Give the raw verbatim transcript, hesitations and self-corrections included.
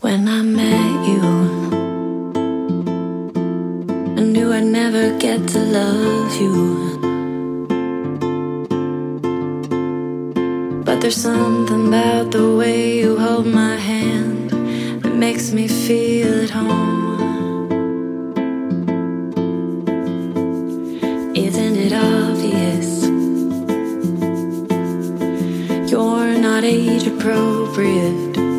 When I met you, I knew I'd never get to love you. But there's something about the way you hold my hand that makes me feel at home. Isn't it obvious? You're not age appropriate.